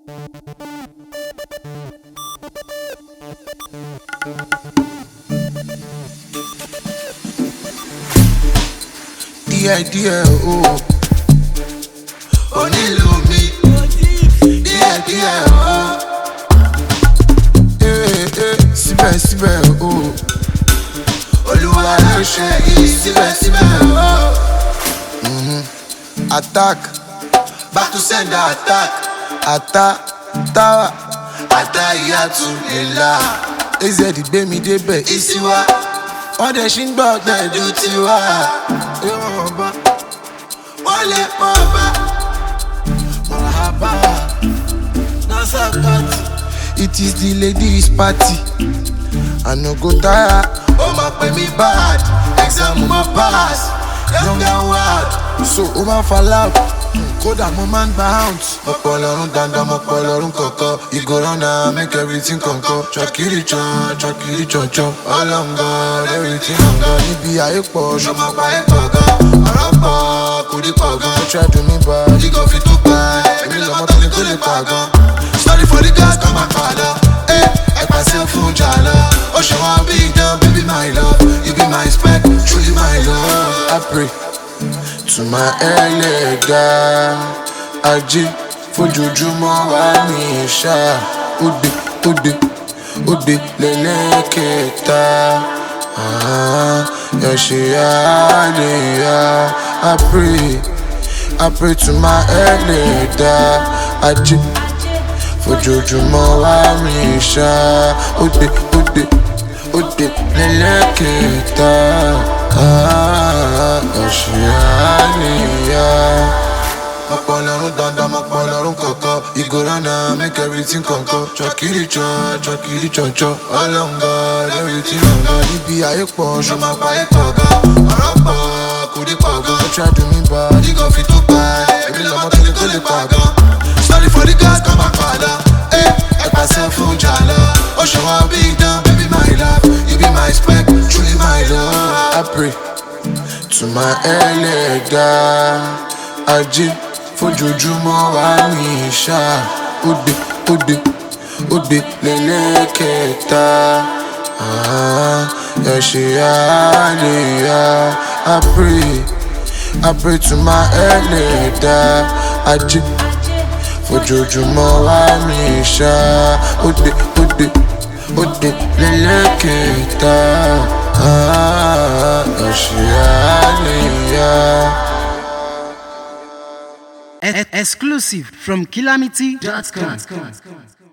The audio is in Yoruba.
Díẹ̀ o onílù mi díẹ̀ o síbẹ̀síbẹ̀ o Olúwa ló ṣe yìí síbẹ̀síbẹ̀ o. Attack back to sender attack tower àtàyàtú lélà AZ gbé mi débẹ̀ ìsíwá wọ́n dẹ̀ ṣì ń gbọ́ ọ̀gbẹ́dù tiwa. Wọ́n lè pọ̀ bá Marhaba Nasakati. It is the ladies party I no go tire. Ó máa pè mí bad exam mo pass young and wild so ó máa fa loud kódà mo máa ń gba ounce. Ọ̀pọ̀ lọ́rùn dandan ọ̀pọ̀ lọ́rùn kọ̀ọ̀kan you go run am make everything kọ̀ọ̀kan chakiri chọ̀chọ̀ ọlọ́ngàn everything ọ̀ngàn. Níbi ayé pọ̀ ṣọmọ pa ayé pọ̀ gan ọ̀rọ̀ pọ̀ kò rí pọ̀ gan. Ó try do me bad lígọ̀ fi tó pa èmi lọ́mọ tó ní tó lè pa gan. Sorry for the gas kọ́ máa padà ẹ pàṣẹ fún jàlọ. Ó ṣe wọ́n bí dán baby my love you be my spec truly my love. I pray to my ẹlẹ́dà ajé fojoojúmọ́ wá ní ṣá òde lẹ́lẹ́kẹta yà ṣe àlèyà. I pray to my ẹlẹ́dà ajé fojoojúmọ́ wá ní ṣá òde lẹ́lẹ́kẹta yà ṣe àlèyà. Ọ̀pọ̀ lọ́rùn dandan ọ̀pọ̀ lọ́rùn kọ̀ọ̀kan you go run am make everything kọ̀ọ̀kan chọ̀kiri chọ̀chọ̀ ọlọ́ngàn everything ọ̀ngàn. Níbi ayé pọ̀ ṣọmọ pa ayé pọ̀ gan ọ̀rọ̀ pọ̀ kò rí pọ̀ gan. Ó try do me bad lígọ̀ fi tó pa èmi lọ́mọ tó ní tó lè pa gan. Sorry for the gas kọ́ máa padà ẹ pàṣẹ fún jàlọ. Ó ṣe wọ́n bí dán baby my love you be my spec truly my love. I pray to my ẹlẹ́dà ajé fojoojúmọ́ wá ní ṣá òde lẹ́lẹ́kẹta yà ṣe àlèyà. I pray to my ẹlẹ́dà ajé fojoojúmọ́ wá ní ṣá òde lẹ́lẹ́kẹta yà ṣe àlèyà. Exclusive from Calamity.com.